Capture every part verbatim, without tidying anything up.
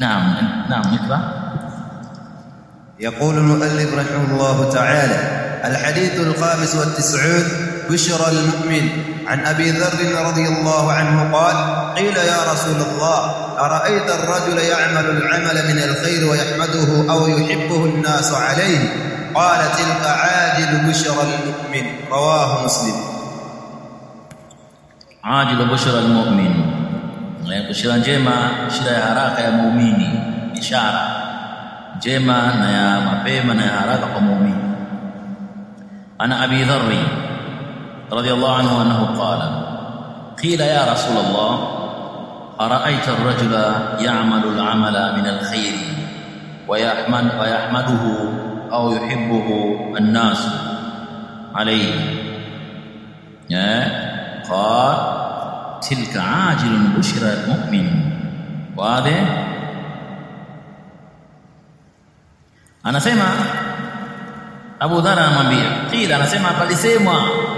نعم نعم اقرأ. يقول المؤلف رحمه الله تعالى: الحديث الخامس والتسعون: بشرى المؤمن. عن أبي ذر رضي الله عنه قال: قيل يا رسول الله أرأيت الرجل يعمل العمل من الخير ويحمده أو يحبه الناس عليه؟ قال: تلك عاجل بشرى المؤمن. رواه مسلم. عاجل بشرى المؤمن، بشرى njema, bishara ya haraka ya muumini, ishara njema na ya mapema na ya haraka kwa muumini. Ana Abi Dharr radiyallahu anhu annahu qala: qila ya Rasul Allah ara'aita ar-rajula ya'malu al-'amala min al-khayr wa yahmad wa yahmaduhu aw yuhibbuhu an-nas alayhi, ya qala tilka ajilun bushra al-mu'min. Wazi. Anasema Abu Dharr anamwambia, qila, anasema palisemwa,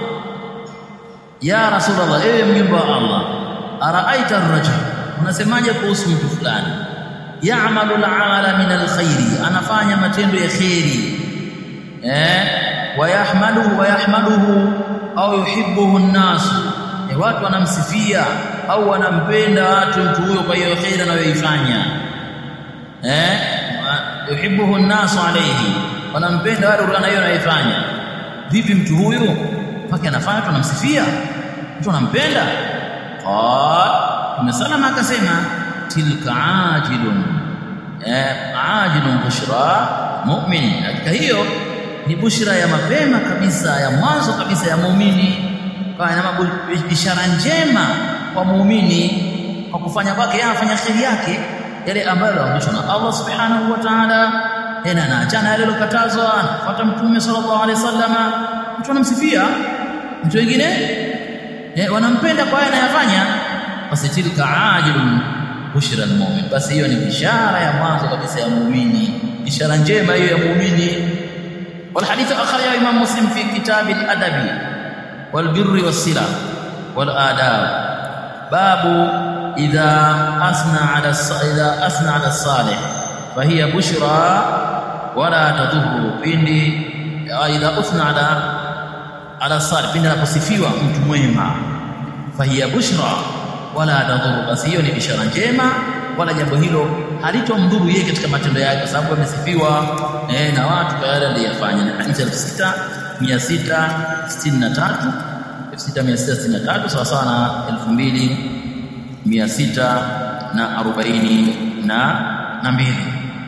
ya Rasulullah, ewe mjumbe wa Allah, araaita ar-rajul, unasemaje kuhusu mtu fulani, ya'malu al-'amala min al-khairi, anafanya matendo ya khairi, eh wa yahmaduhu wa yahmaduhu au yuhibbuhu an-nas, e watu wanamsifia au wanampenda watu mtu huyo kwa hiyo khairi anayoifanya, eh yuhibbuhu an-nas alayhi, wanampenda wale hiyo anaifanya. Vipi mtu huyu mpaka anafanya watu wanamsifia, mtu anampenda? Qal, Mtume akasema, tilka ajilun, eh ajilun bushra mu'min, hakika hiyo ni bushra ya mapema kabisa, ya mwanzo kabisa ya muumini, kwa ina bishara njema kwa muumini kwa kufanya kwake, yeye afanya khairi yake yale ambayo anaonyeshwa na Allah subhanahu wa ta'ala, na anaachana yale aliyokatazwa, anafuata Mtume sallallahu alaihi wasallama. Mtu anamsifia, mtu wengine eh wanampenda kwa yale anayofanya, basi tilka ajilun bushra almu'min, basi hiyo ni bishara ya mwanzo kabisa ya muumini, bishara njema hiyo ya muumini. Wal hadith akhrajahu Imam Muslim fi kitab al-adab wal birr was sila wal adab, babu idha asna ala idha asna ala salih fahiya bushra wala tadhuru, pindi idha usna ala ala salih, pindi anaposifiwa mtu mwema, fahiya bushra wala tadhuru, basi hiyo ni bishara njema, wala jambo hilo halitomdhuru yeye katika matendo yake, kwa sababu amesifiwa eh, na watu kwa yale aliyofanya. Na hadithi elfu sita mia sita sitini na tatu elfu sita mia sita sitini na tatu sawa sawa na elfu mbili mia sita na arobaini na mbili.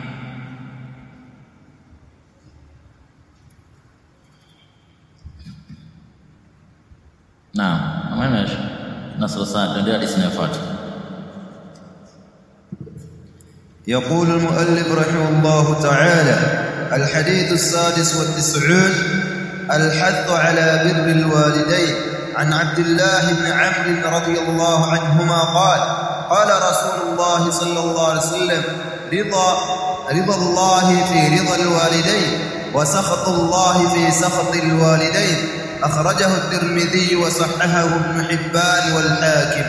Naam, amana nasra sana ndio hadithi inayofuata. يقول المؤلف رحمه الله تعالى: الحديث السادس والتسعون: الحث على بر الوالدين. عن عبد الله بن عمرو رضي الله عنهما قال: قال رسول الله صلى الله عليه وسلم: رضا رضا الله في رضا الوالدين وسخط الله في سخط الوالدين. أخرجه الترمذي وصححه ابن حبان والحاكم.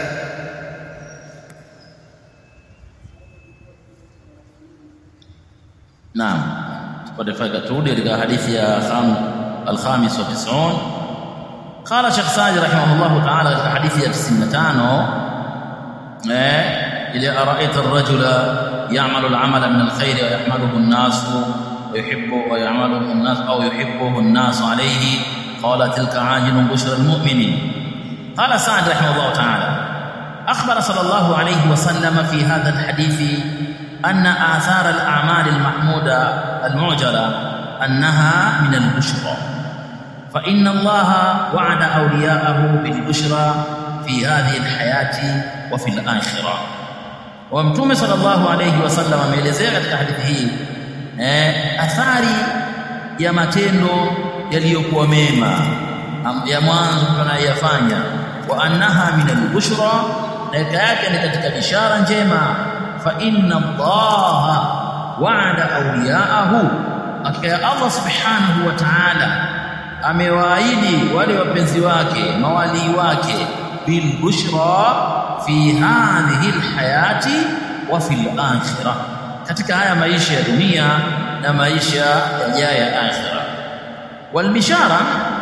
نعم. pada faida turudi katika hadithi ya al-khamis wa tis'un. Qala Sheikh Sa'di rahimahullah ta'ala katika hadithi ya tisini na tano, eh ile ara'aita ar-rajula ya'malu al-'amala min al-khair wa yahmaduhu an-nas wa yuhibbu wa ya'maluhu an-nas aw yuhibbuhu an-nas alayhi, qala tilka 'ajilun bushra al-mu'minin. Qala Sa'di rahimahullah ta'ala: akhbara sallallahu alayhi wa sallam fi hadha al-hadith أن آثار الأعمال المحمودة المعجلة أنها من البشرى، فإن الله وعد أولياءه بالبشرى في هذه الحياة وفي الآخرة. ومتوم صلى الله عليه وسلم ameelezea katika hadithi hii eh athari ya matendo yaliyokuwa mema ya mwanzo tunayofanya, wa annaha min al-bushra, na yake ni katika bishara njema. Fa inna Allaha wa'ada awliya'ahu, hakika Allah subhanahu wa ta'ala amewaahidi wale wapenzi wake, mawali wake, bil bushra fi hadhihi alhayati wa fil akhirah, katika haya maisha ya dunia na maisha yajayo ya akhirah. Wal bishara,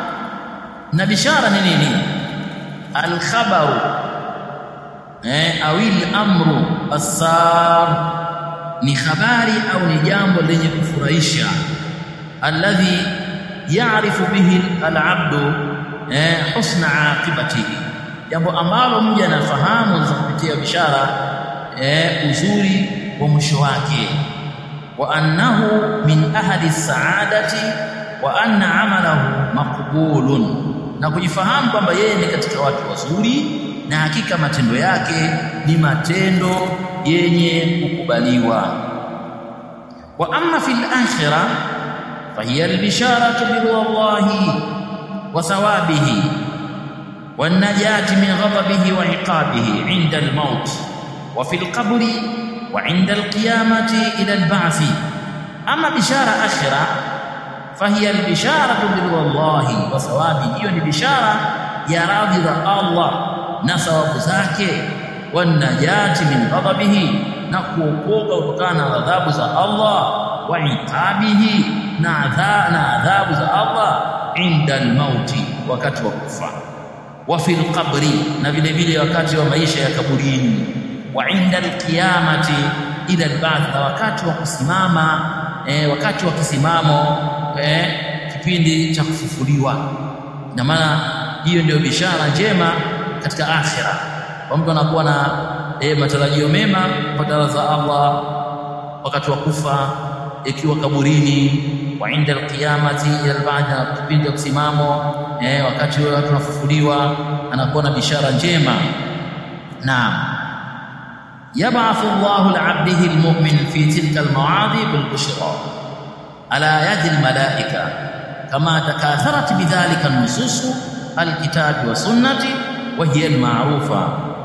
na bishara ni nini? Al khabaru eh awil amru as-sar, ni habari au ni jambo lenye kufurahisha, alladhi ya'rifu bihi al-'abdu eh husna 'aqibatihi, jambo ambalo mja anafahamu kupitia bishara eh uzuri wa mwisho wake, wa annahu min ahli as-sa'adati wa anna 'amalahu maqbulun, na kujifahamu kwamba yeye ni katika watu wazuri na hakika matendo yake ni matendo yenye kukubaliwa. Wa amma fil akhirah fahiya al-bisharatu bi wallahi wa thawabihi wan najati min ghadabihi wa iqabihi 'inda al-maut wa fil qabri wa 'inda al-qiyamati ila al-ba'thi. Amma bishara akhirah fahiya al-bisharatu bi wallahi wa thawabihi, hiyo ni bishara ya radhi za Allah na thawabu zake, wan najati min ghadabihi, na kuokoka kutokana na adhabu za Allah, wa iqabihi, na adhabu za Allah inda al-mauti, wakati wa kufa, wa fil qabri, na vile vile wakati wa maisha ya kaburini, wa inda al-qiyamati ila al-ba'th, na wakati wa kusimama eh, wakati wa kisimamo eh, kipindi cha kufufuliwa. Na maana hiyo ndio bishara njema katika akhira, kwa mtu anakuwa na e, matarajio mema kupata radhi za Allah wakati wa kufa, ikiwa kaburini, wa inda alqiyamati ila alba'd, kipindi cha kusimamo e, wakati watu wanafufuliwa, anakuwa na bishara njema. Naam, yab'athu Allahu li'abdihi almu'min fi tilka almawadhi bilbushra ala yadi almalaika kama takatharat bidhalika an-nusus alkitabi wa sunnati وهي المعروفة.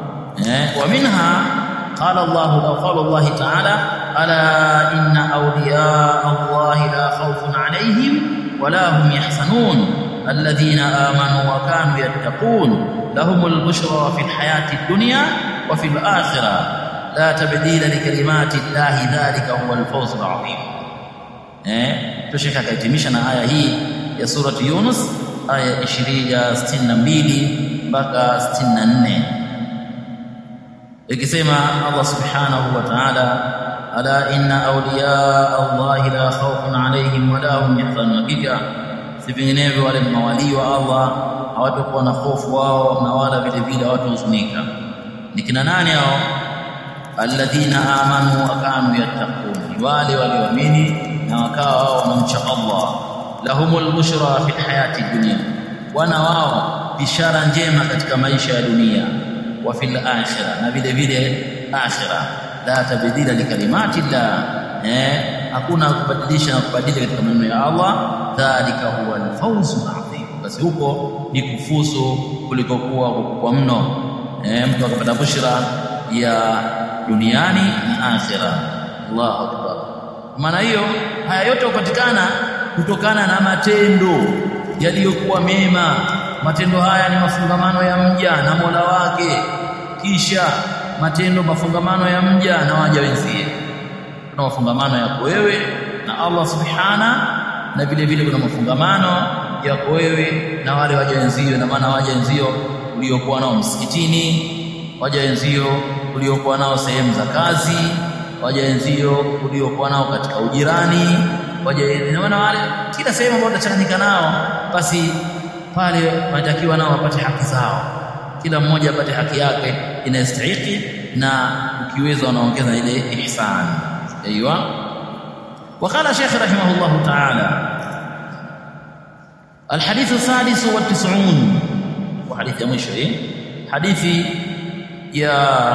ومنها قال الله أو قال الله تعالى: ألا إن أولياء الله لا خوف عليهم ولا هم يحزنون الذين آمنوا وكانوا يتقون لهم البشرى في الحياة الدنيا وفي الآخرة لا تبديل لكلمات الله ذلك هو الفوز العظيم. tushika kaitimisha na aya hii ya surati Yunus, aya ishirini ya sitini na mbili mpaka sitini na nne, ikisema Allah subhanahu wa ta'ala: ala inna awliya Allahi la khawfun alayhim wa la hum yahzanun, hakika si vinginevyo wale mawali wa Allah hawatakuwa na hofu wao na wala vile vile hawatahuzunika. Ni kina nani hao? alladhina amanu wa kanu yattaqun, wale walioamini na wakawa wao wanamcha Allah. lahumul bushra fil hayati dunya, wana wao bishara njema katika maisha ya dunia, wa fil akhirah, na vile vile akhirah. la tabdila li kalimati llah, eh hakuna kubadilisha na kubadilika katika maneno ya Allah. dhalika huwa al-fawzul adhim, basi huko ni kufuzu kuliko kuwa kwa mno. eh mtu akapata bushra ya duniani na akhirah. Allahu akbar. Maana hiyo haya yote hupatikana kutokana na matendo yaliyokuwa mema. Matendo haya ni mafungamano ya mja na Mola wake, kisha matendo mafungamano ya mja na waja wenzie. Kuna mafungamano yako wewe na Allah subhana, na vile vile kuna mafungamano yako wewe na wale waja wenzio, na maana waja wenzio uliokuwa nao msikitini, waja wenzio uliokuwa nao sehemu za kazi, waja wenzio uliokuwa nao katika ujirani, waja na maana wale kila sehemu ambayo utachanganyika nao, basi pale wanatakiwa nao wapate haki zao, kila mmoja apate haki yake inastahili, na ukiweza unaongeza ile ihsan. Aiywa. Wakala Sheikh rahimahullah ta'ala: الحديث السادس والتسعون, وحديث ya mwisho hii, hadithi ya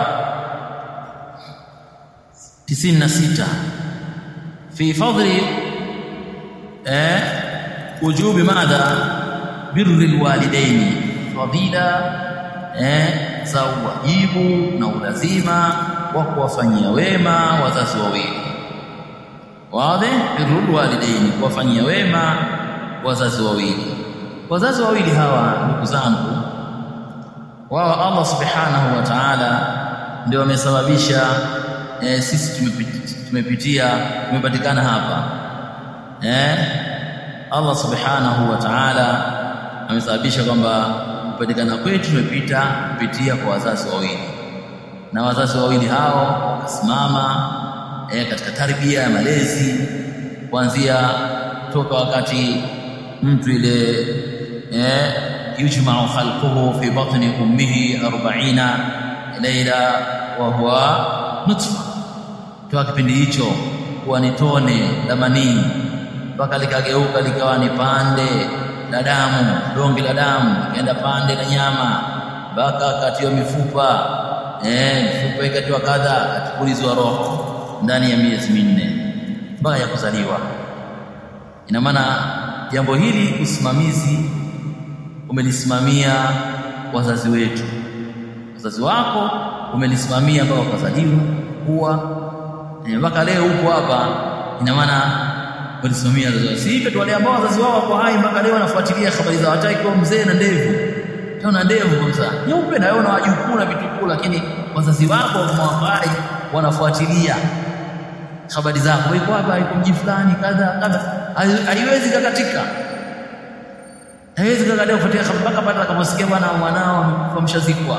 tisini na sita, fi fadli eh wujubi madha birrul walidaini, fadila eh za wajibu na ulazima wa kuwafanyia wema wazazi wawili. Wazi, birrul walidaini, kuwafanyia wema wazazi wawili. Wazazi wawili hawa, ndugu zangu, wao Allah subhanahu wa ta'ala ndio wamesababisha eh, sisi tumepitia tumepitia tumepatikana hapa. Eh, Allah subhanahu wa ta'ala amesababisha kwamba kupatikana kwetu tumepita kupitia kwa wazazi wawili, na wazazi wawili hao wakasimama eh, katika tarbia ya malezi kuanzia toka wakati mtu ile eh, yujma'u khalquhu fi batni ummihi arobaini layla wa huwa nutfa, kwa kipindi hicho huwa ni tone la manii mpaka likageuka likawa ni pande la damu, donge la damu, ikaenda pande la nyama mpaka kati ya mifupa eh mifupa ikatiwa kadha, katupulizwa roho ndani ya miezi minne mpaka ya kuzaliwa. Ina maana jambo hili usimamizi umelisimamia wazazi wetu, wazazi wako umelisimamia mpaka wakazaliwa kuwa mpaka leo upo hapa. Ina maana walisimamia wazazi. Si hivyo tu, wale ambao wazazi wao wako hai mpaka leo wanafuatilia habari zao, hata ikiwa mzee na ndevu tuna ndevu kabisa nyeupe na yona wajukuu na vitukuu, lakini wazazi wako wamewafai wanafuatilia habari zako, iko hapa, iko mji fulani kadha kadha. Haiwezi kakatika, haiwezi kakatika kufuatia mpaka pata akamsikia bwana mwanao amekufa mshazikwa.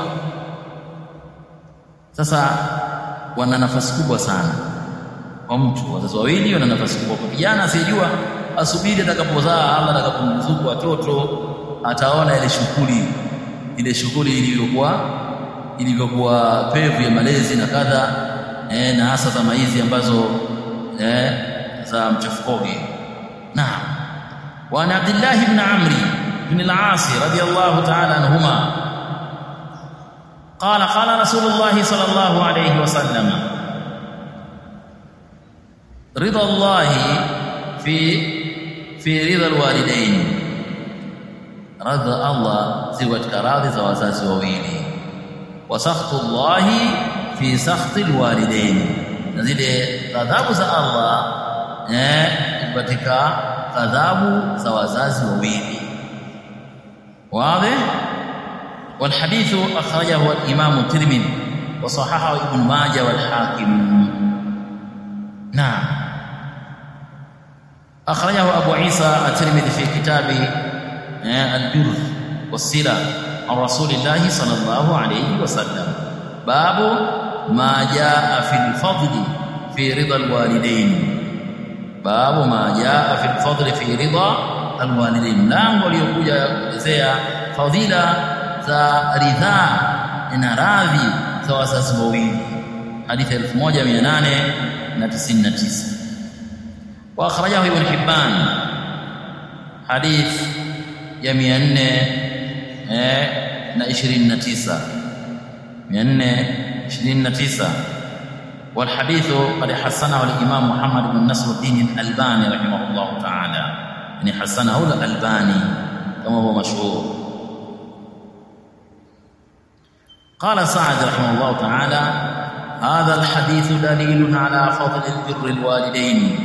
Sasa wana nafasi kubwa sana kwa mtu, wazazi wawili wana nafasi kubwa. Kwa kijana asijua asubiri atakapozaa, Allah atakapomzuku watoto ataona ile shughuli ile shughuli ilivyokuwa ilivyokuwa pevu ya malezi na kadha eh, na hasa za maizi ambazo eh, za mchafukoge. Naam. Wa Abdullah ibn Amr ibn al-As radiyallahu ta'ala anhuma قال قال رسول الله صلى الله عليه وسلم رضا الله في في رضا الوالدين، رضا الله زوج كراضي za wazazi wawili, wa sakhtu Allah fi sakhti alwalidain, na zile ghadhabu za Allah eh katika ghadhabu za wazazi wawili. Wazi. والحديث أخرجه الإمام الترمذي وصححه ابن ماجه والحاكم. نعم. أخرجه أبو عيسى الترمذي في كتابه البر والصلة عن رسول الله صلى الله عليه وسلم، باب ما جاء في الفضل في رضا الوالدين. باب ما جاء في الفضل في رضا الوالدين، mlango uliokuja kuelezea fadhila za ridhaa na radhi za wazazi wawili. Hadithi elfu moja mia nane tisini na tisa. Wa akhrajahu Ibn Hibban hadith ya mia nne ishirini na tisa mia nne ishirini na tisa. والحديث قد حسنه الإمام محمد بن نصر الدين الألباني رحمه الله تعالى، يعني حسنه الألباني كما هو مشهور. قال سعد رحمه الله تعالى: هذا الحديث دليل على فضل البر الوالدين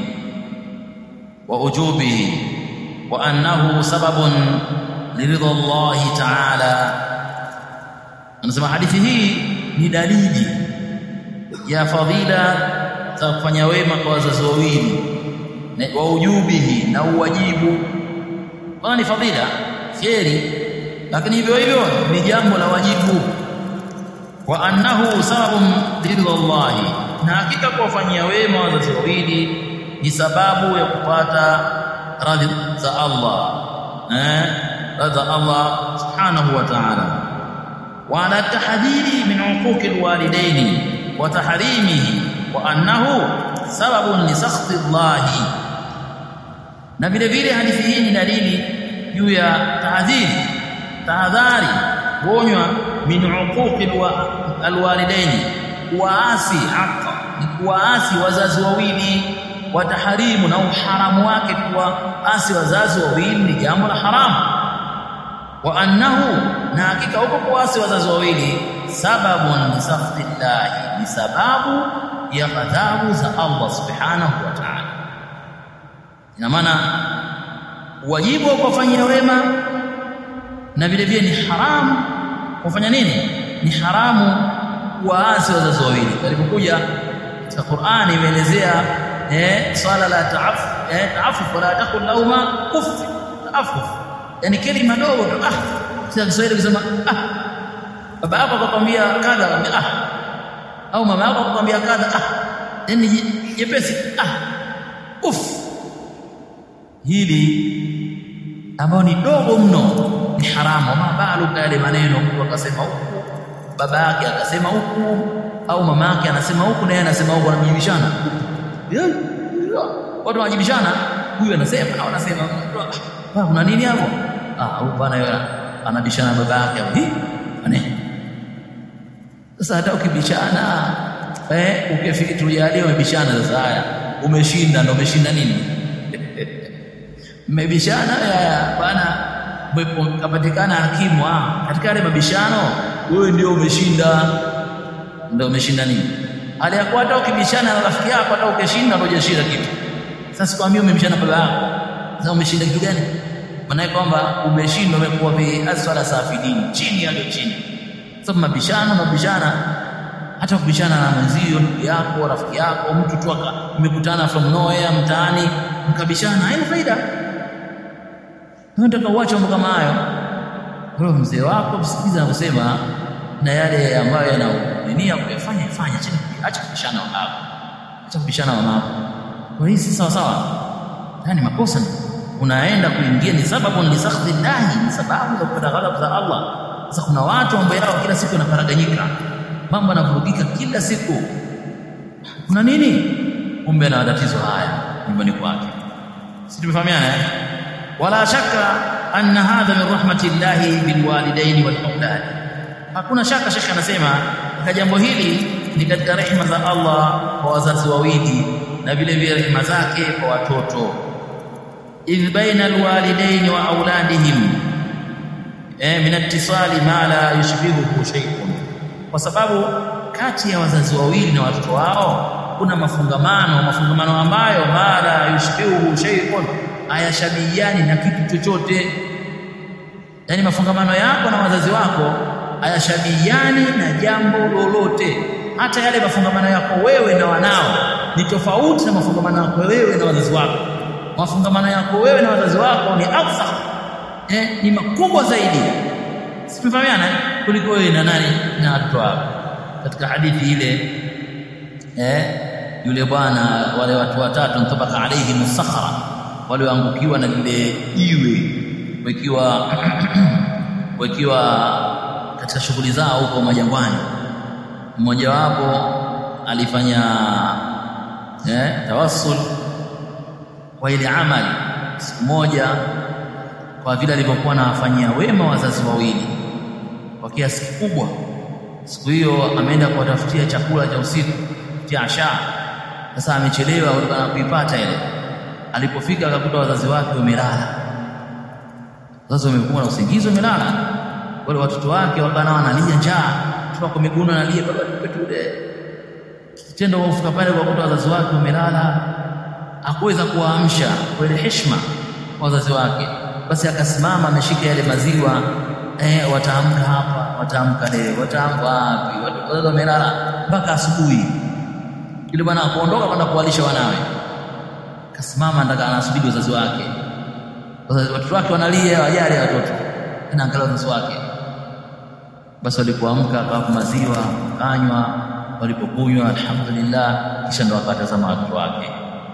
ووجوبه وأنه سبب لرضا الله تعالى. anasema hadithi hii ni dalili ya fadhila za kufanya wema kwa wazazi wawili na waujubihi na uwajibu. Kwa ni fadhila kheri, lakini hivyo hivyo ni jambo la wajibu. Wa annahu sababun lillahi, na hakika kuwafanyia wema wazazi wawili ni sababu ya kupata radhi za Allah, eh radhi za Allah subhanahu wa ta'ala. Wa ala tahdhiri min uquqi alwalidain wa tahrimihi wa annahu sababun li sakhti Allah. Na vile vile hadithi hii ni dalili juu ya tahdhiri, tahadhari, kuonywa min uquqi alwalidain, kuasi haki ni kuasi wazazi wawili, wa tahrimu na uharamu wake kuasi wazazi wawili ni jambo la haramu. Wa annahu, na hakika huko kuasi wazazi wawili, sababun li sakhti Allah, ni sababu ya ghadhabu za Allah subhanahu wa ta'ala. Ina maana wajibu wa kufanyia wema na vile vile ni haramu kufanya nini? Ni haramu kuasi wazazi wawili. Alipokuja katika Qur'ani imeelezea eh swala la ta'affuf eh ta'affuf wala taqul lauma uff ta'affuf yani kelima dogo tu ah sasa Kiswahili kusema ah baba yako akwambia kadha ah au mama yako akwambia kadha ah yani jepesi ah uff hili ambao ni dogo mno ni haramu. Mabalu yale maneno mtu akasema huku baba yake akasema huku au mama yake anasema huku na yeye anasema huku, wanajibishana watu wanajibishana, huyu anasema au anasema baba kuna nini hapo ah au bwana yeye anabishana baba yake hii ane. Sasa hata ukibishana eh ukifika tujalie umebishana sasa, haya umeshinda ndio umeshinda nini mmebishana ya bwana kapatikana hakimu katika yale mabishano, wewe ndio umeshinda. Ndio umeshinda nini? Hali ya kuwa hata ukibishana na rafiki yako hata ukishinda ndio hujashinda kitu. Sasa kwa mimi umebishana baba yako, sasa umeshinda kitu gani? Maana kwamba umeshinda umekuwa bi aswala safidini, chini ya chini. Sasa mabishano mabishana hata kubishana na mwenzio, ndugu yako, rafiki yako, mtu tu mmekutana from nowhere mtaani mkabishana, haina faida. Unataka uache mambo kama hayo. Wewe mzee wako msikiza na kusema na yale ambayo yanaunia kuyafanya fanya chini, acha kubishana hapo. Acha kubishana wao. Kwa hiyo si sawa sawa. Yani makosa unaenda kuingia ni sababu ni sakhdi dahi, ni sababu za kupata ghadhabu za Allah. Sasa kuna watu ambao yao kila siku wanaparaganyika, mambo yanavurugika kila siku. Kuna nini? Kumbe na tatizo haya nyumbani kwake. Sisi tumefahamiana eh? Wala shaka anna hadha min rahmatillahi bilwalidaini walawlad. Hakuna shaka shekhi anasema kwa jambo hili ni katika rehema za Allah kwa wazazi wawili na vile vile rehema zake kwa watoto. Idh baina alwalidaini wa auladihim eh min ittisali ma la yushbihu shay'un, kwa sababu kati ya wazazi wawili na watoto wao kuna mafungamano mafungamano ambayo ma la yushbihu shay'un, hayashabihiani na kitu chochote. Yani mafungamano yako na wazazi wako hayashabihiani na jambo lolote. Hata yale mafungamano yako wewe na wanao ni tofauti na mafungamano yako wewe na wazazi wako. Mafungamano yako wewe na wazazi wako ni afsah, eh ni makubwa zaidi, simfahamiana kuliko wewe na nani na watoto wako. Katika hadithi ile eh yule bwana wale watu watatu mtabaka alayhi musakhara, walioangukiwa na lile jiwe wakiwa wakiwa katika shughuli zao huko majangwani. Mmoja wapo alifanya eh tawassul kwa ile amali siku moja, kwa vile alivyokuwa anafanyia wema wazazi wawili kwa kiasi kikubwa. Siku hiyo ameenda kuwatafutia chakula cha usiku cha asha. Sasa amechelewa kuipata ile. Alipofika akakuta wazazi wake wamelala. Wazazi wamekuwa na usingizi wamelala. Wale watoto wake wakana wanalia njaa, tuko miguno analia baba tupetude. Kitendo wafika pale kukuta wazazi wake wamelala, hakuweza kuwaamsha kwa ile heshima wazazi wake. Basi akasimama ameshika yale maziwa, eh wataamka hapa, wataamka leo, wataamka wapi? Wazazi wamelala mpaka asubuhi. Yule bwana akaondoka kwenda kuwalisha wanawe. Kasimama ndaka anasubiri wazazi wake. Wazazi watoto wake wanalia, wajali watoto. Na angalau wazazi wake. Basi walipoamka akawapa maziwa, kanywa, walipokunywa alhamdulillah, kisha ndo akatazama watoto wake.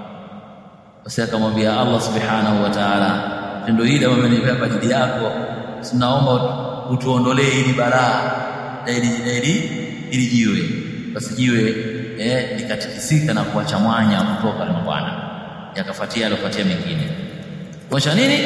Basi akamwambia Allah subhanahu wa ta'ala, tendo hili amenipea kwa ajili yako, tunaomba utuondolee hili balaa ili ili ili jiwe. Basi jiwe eh likatikisika na kuacha mwanya kutoka na bwana, yakafuatia alofuatia mengine. Kwa nini?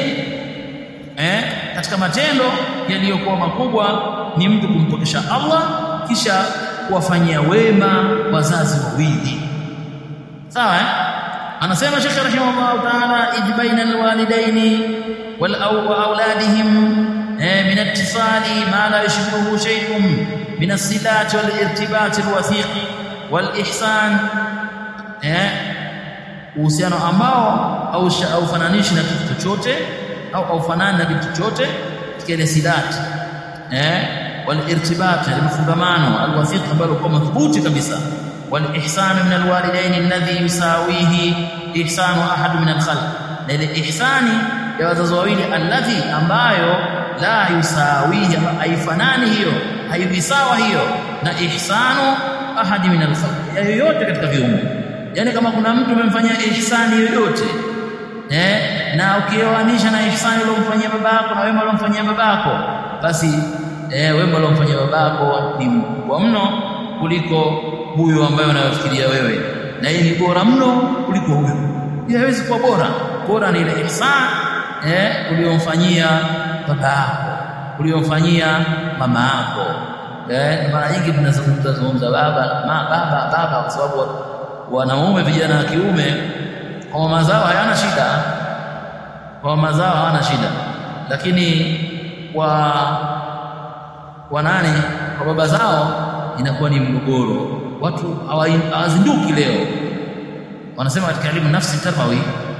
Eh katika matendo yaliyokuwa makubwa ni mtu kumpokesha Allah kisha kuwafanyia wema wazazi wawili. Sawa eh? Anasema Sheikh rahimahullah ta'ala, idh baina alwalidaini wal auladihim eh min ittisali ma la yushbihu shay'un min as-silati wal irtibati alwathiq wal ihsan, eh uhusiano ambao au au fananishi na kitu chochote au au fanani na kitu chochote katika ile silati eh wal irtibat, al-mfungamano al-wathiq ambalo kwa madhubuti kabisa, wal ihsanu min alwalidaini alladhi yusawihi ihsanu ahad min alkhalq, na ile ihsani ya wazazi wawili alladhi ambayo la yusawihi, haifanani hiyo, haibisawa hiyo na ihsanu ahad min alkhalq, ya yoyote katika viumbe. Yani kama kuna mtu umemfanyia ihsani yoyote eh, na ukioanisha na ihsani uliyomfanyia babako na wema uliyomfanyia babako, basi eh, wema uliyomfanyia babako ni mkubwa mno kuliko huyo ambaye unayofikiria wewe, na yeye ni bora mno kuliko huyo. Yeye hawezi kuwa bora. Bora ni ile ihsan eh, uliyomfanyia babako, uliyomfanyia mama yako. Eh, mara nyingi tunazungumza zungumza baba ma, baba baba kwa sababu wanaume vijana wa kiume kwa mama zao hayana shida, kwa mama zao hawana shida, lakini kwa kwa nani, kwa baba zao inakuwa ni mgogoro. Watu hawazinduki leo. Wanasema katika elimu nafsi tarbawi,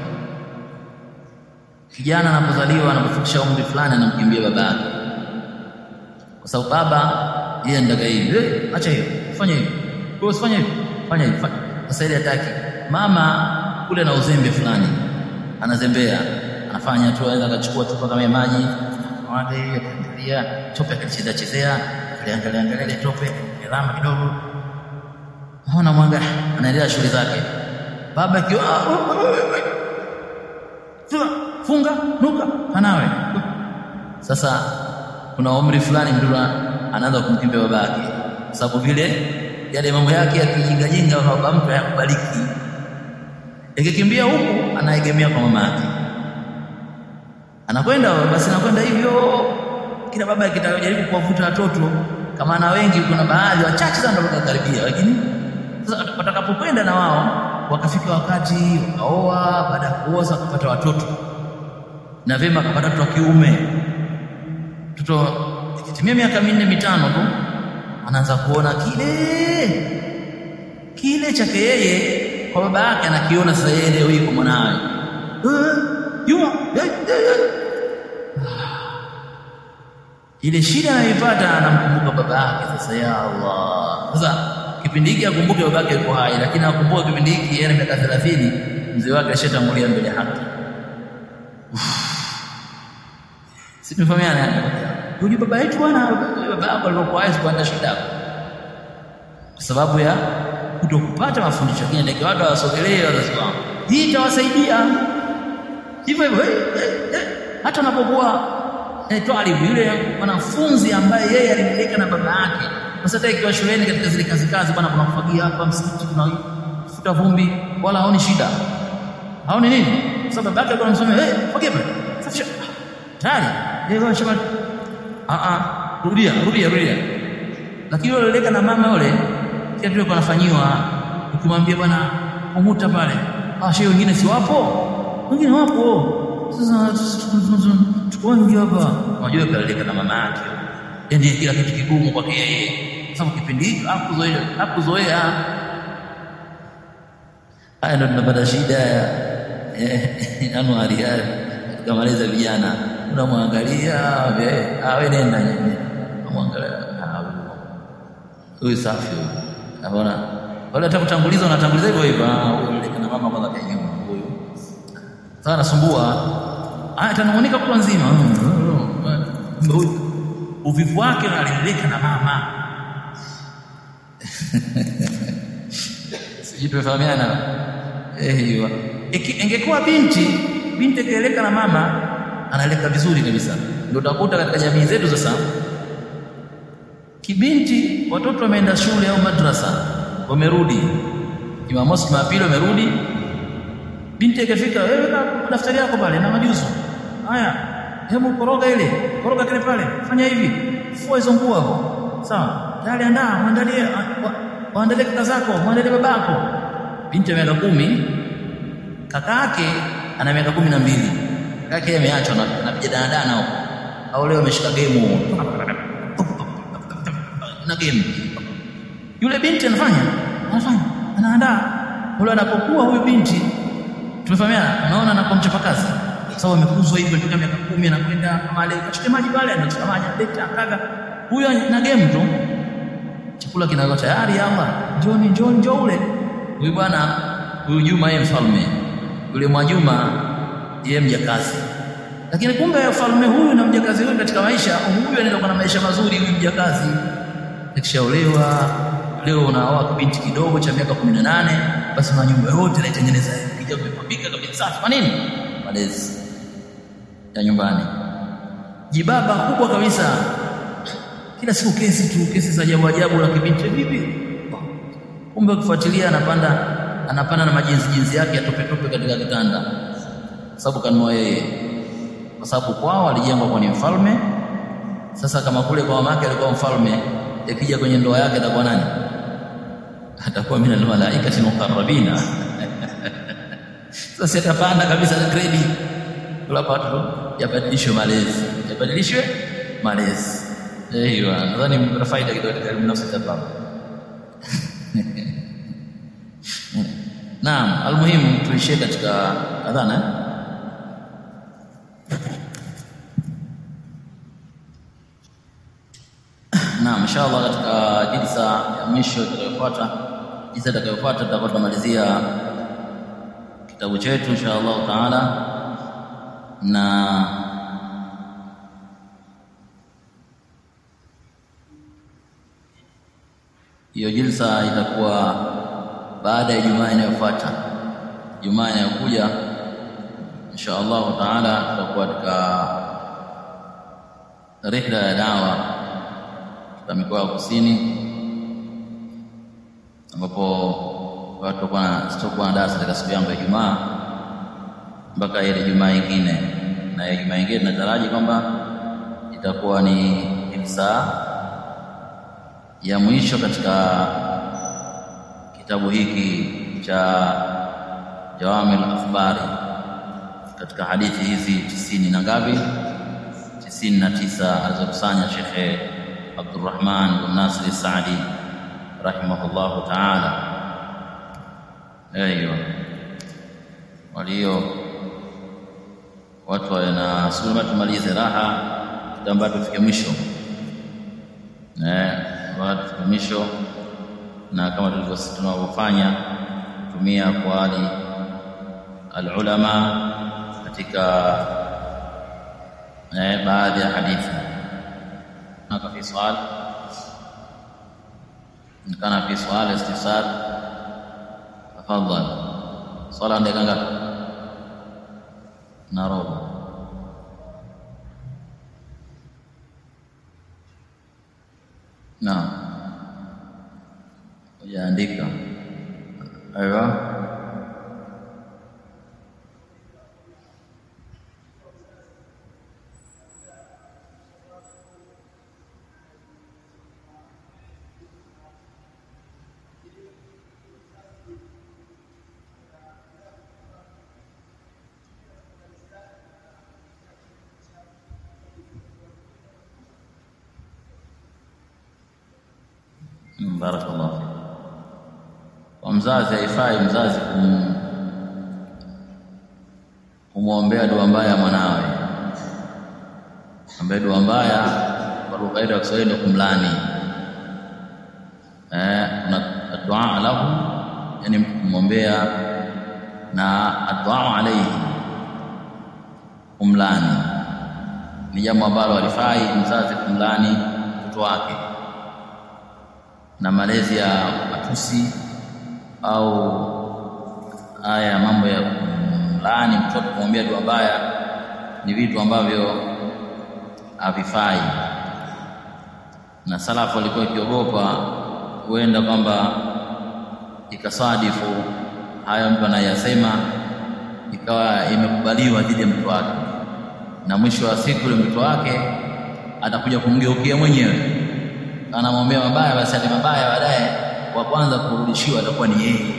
kijana anapozaliwa anapofikisha umri fulani anamkimbia babake, kwa sababu baba yeye ndaga hivi, eh, acha hiyo, fanya hiyo, kwa usifanye hiyo, fanya hiyo. Sasa ile hataki. Mama kule na uzembe fulani anazembea, anafanya tu, anaweza akachukua chupa kama ya maji wale hiyo, akaangalia tope, akachezea chezea, akaangalia angalia ile tope, elama kidogo, hana mwanga, anaendelea shughuli zake. Baba akiwa funga nuka anawe. Sasa kuna umri fulani mtu anaanza kumkimbia babake, kwa sababu vile yale mambo yake yakijinga jinga baba mtu hayakubaliki. Ikikimbia huku anaegemea kwa mama yake, anakwenda basi, anakwenda hivyo. Kila baba akitajaribu kuwavuta watoto, kama na wengi, kuna baadhi wachache sana ndio wanakaribia, lakini sasa watakapokwenda na wao wakafika wakati wakaoa, baada ya kuoza kupata watoto, na vema akapata mtoto wa kiume, mtoto ikitimia miaka minne mitano tu anaanza kuona kile kile chake yeye kwa baba yake, anakiona sasa yeye leo yuko mwanawe yuma ile shida anaipata, anamkumbuka baba yake. Sasa ya Allah, sasa kipindi hiki akumbuke baba yake yuko hai, lakini akumbuke kipindi hiki yeye miaka thelathini mzee wake ashatangulia mbele haki. Sisi tumefahamiana, huyu baba yetu bwana, baba yako alikuwa hai kwa shida, kwa sababu ya kutokupata mafundisho. Lakini ndio watu wasogelee wazazi wao, hii itawasaidia hivyo hivyo. Hata unapokuwa twalibu, yule mwanafunzi ambaye yeye alimleka na baba yake, sasa ikiwa shuleni katika zile kazi kazi, bwana, kuna kufagia hapa msikiti, kuna kufuta vumbi, wala haoni shida, haoni nini, sababu baba yake alikuwa anamsomea, eh, fagia bwana, safisha tayari, leo shamba, a a rudia rudia rudia. Lakini yule alileka na mama yule, kile kile anafanyiwa, ukimwambia bwana kumuta pale, ah, shehe wengine si wapo, wengine wapo. Sasa tukongi hapa, unajua kalileka na mama yake, yani kila kitu kigumu kwake yeye, kwa sababu kipindi hicho hakuzoea hakuzoea. Haya ndio tunapata shida ya anuari yale katika malezi ya vijana. Unamwangalia awe nenda nje, unamwangalia huyu safi huyu, unaona wale atakutanguliza, unatanguliza hivyo hivyo, huyu na mama kwanza kaingia huyu, sasa anasumbua, ah, tanungunika kwa nzima huyu, uvivu wake analeleka na mama. Sisi tumefahamiana eh hiyo. Ingekuwa binti binti keleka na mama, analeka vizuri kabisa. Ndio utakuta katika jamii zetu sasa, kibinti watoto wameenda shule au madrasa, wamerudi Jumamosi Jumapili, wamerudi, binti ikafika, wewe na daftari yako pale na majuzu haya, hebu koroga ile koroga kile pale, fanya hivi, fua hizo nguo hapo, sawa, tayari andaa, muandalie waandalie kaka zako, muandalie babako. Binti ya miaka kumi, kaka yake ana miaka kumi na mbili, kaka yake ameachwa na anapiga danadana huko, au leo ameshika game na game. Yule binti anafanya anafanya anaandaa, yule anapokuwa huyu binti tumefahamiana, unaona anakomchapa kazi, sababu amekuzwa hivyo toka miaka kumi, anakwenda kama ile kachukua maji pale, anachukua maji leta kaka, huyo na game tu. chakula kinakuwa tayari, Allah njoni njoni njoo ule. Huyu bwana huyu Juma yeye mfalme, yule Mwajuma yeye mjakazi. Lakini kumbe mfalme huyu na mjakazi huyu katika maisha, huyu anaenda kwa maisha mazuri, huyu mjakazi akishaolewa leo unaoa kibinti kidogo cha miaka kumi na nane, basi na nyumba yote anaitengeneza kija kupika kabisa safi. Kwa nini? Malezi ya nyumbani. Jibaba kubwa kabisa, kila siku kesi tu, kesi za ajabu ajabu la kibinti vipi. Kumbe ukifuatilia anapanda anapanda na majinsi jinsi yake atope tope katika kitanda, sababu kanua yeye, kwa sababu kwao alijengwa kwa ni mfalme. Sasa kama kule kwa mamake alikuwa mfalme, yakija kwenye ndoa yake atakuwa nani? Atakuwa mina almalaika muqarrabina. Sasa atapanda kabisa na grade kula pato, yabadilishwe malezi, yabadilishwe malezi. Aiyo, nadhani mna faida kidogo katika nafsi sababu. Naam, almuhimu tuishie katika adhana. Naam, inshallah katika jilsa ya mwisho itakayofuata, jilsa itakayofuata tutakuwa tunamalizia kitabu chetu inshallah taala, na hiyo jilsa itakuwa baada ya Ijumaa inayofuata. Ijumaa inayokuja inshallah taala tutakuwa katika rihla ya dawa katika mikoa ya kusini, ambapo watu kwa sitokuwa na darasa katika siku yangu ya Ijumaa mpaka ile Ijumaa nyingine, na Ijumaa nyingine tunataraji kwamba itakuwa ni jilsa ya mwisho katika kitabu hiki cha Jawamil Akhbari, katika hadithi hizi tisini na ngapi? tisini na tisa alizokusanya Sheikh Abdurrahman bin Nasir Saadi rahimahullahu ta'ala. Aiyo, walio watu wana sura tumalize raha kitamba tufike mwisho, eh watu tufike mwisho, na kama tulivyofanya kutumia kwali alulama katika eh baadhi ya hadithi. Na kafi swali kana fi swali istifsar, tafadhal. Swala ndio kanga na robo. Naam, ujaandika. Aiyo, barakallahu fik. Kwa mzazi haifai mzazi kum kumwombea dua mbaya mwanawe, ambaye dua mbaya kwa lugha ya Kiswahili ndio kumlani. Eh, na dua lahu, yani kumwombea, na addu'a alayhi kumlani ni jambo ambalo halifai mzazi kumlani mtoto wake. Na malezi ya matusi au haya mambo ya kumlaani mtoto, kumwombea dua mbaya, ni vitu ambavyo havifai. Na salafu walikuwa wakiogopa huenda kwamba ikasadifu hayo mtu anayasema ikawa imekubaliwa dhidi ya mtu wake, na mwisho wa siku yule mtu wake atakuja kumgeukia mwenyewe, anamwombea mabaya, basi ale mabaya baadaye wa kwanza kurudishiwa atakuwa ni yeye.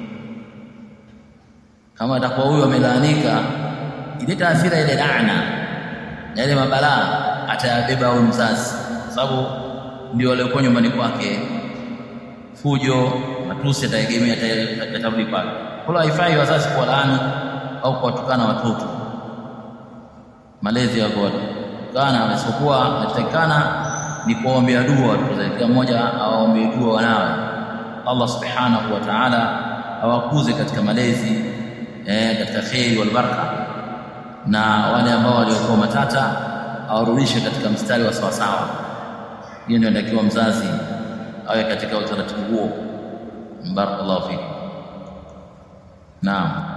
Kama atakuwa huyo amelaanika, ile taathira ile laana na ile mabalaa atayabeba huyo mzazi, sababu ndio waliokuwa nyumbani kwake. Fujo, matusi ataegemea, atarudi kwake. Kwa hiyo haifai wazazi kuwalaani au kuwatukana watoto. Malezi ya kwa kana isipokuwa inatakikana ni kuombea dua tu, kila mmoja aombe dua wanawe Allah subhanahu wa ta'ala awakuze katika malezi eh, katika khairi wal baraka, na wale ambao waliokuwa matata awarudishe katika mstari wa sawa sawa. Hiyo ndio inatakiwa mzazi awe katika utaratibu huo. Barakallahu fiki. Naam.